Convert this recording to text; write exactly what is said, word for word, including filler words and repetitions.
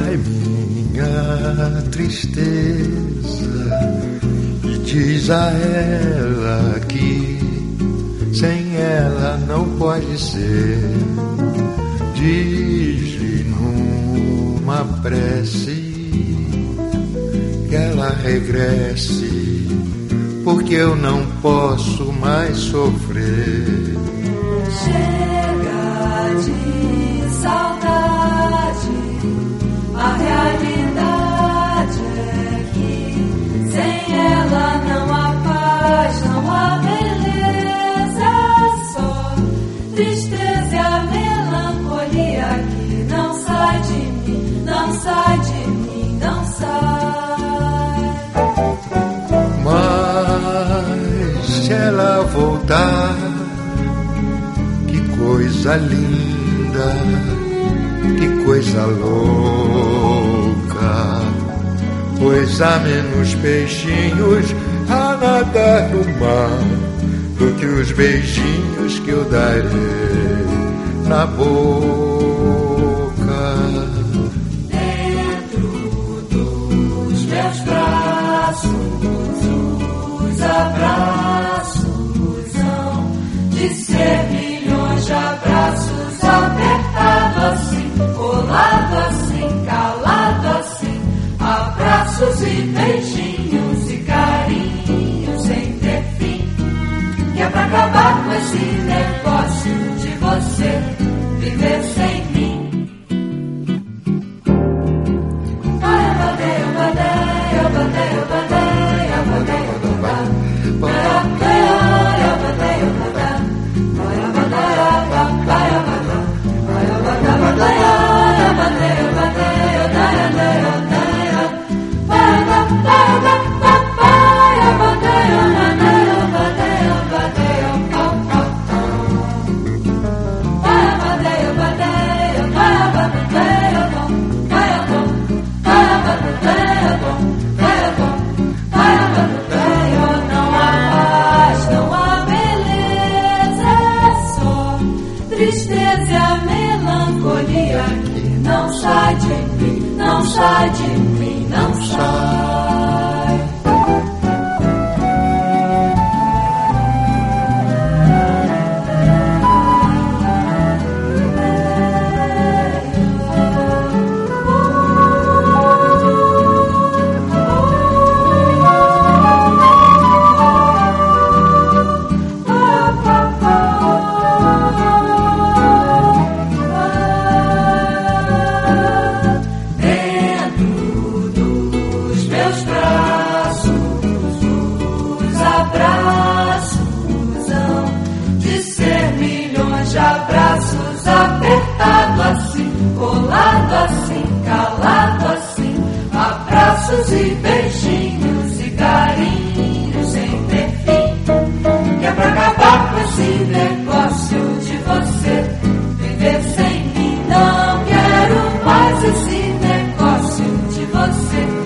vai minha tristeza e diz a ela que sem ela não pode ser. Diz-lhe numa prece que ela regresse, porque eu não posso mais sofrer. Chega de saudade, a realidade é que sem ela não há paz, não há beleza, só tristeza e a melancolia que não sai de mim, não sai de mim, não sai. Mas se ela voltar, que coisa linda, que coisa louca, pois há menos peixinhos a nadar no mar do que os beijinhos que eu darei na boca. Dentro dos meus braços, os abraços hão de ser milhões de abraços, apertado assim, colado assim, calado assim, abraços e beijinhos e carinhos sem ter fim, que é pra acabar com esse negócio de você viver sem mim. Ai, badeia, badeia, badeia, badeia, badeia, badeia, tristeza e a melancolia que não sai de mim, não sai de mim, não sai. Abraços apertado assim, colado assim, calado assim, abraços e beijinhos e carinhos sem ter fim, que é pra acabar com esse negócio de você viver sem mim. Não quero mais esse negócio de você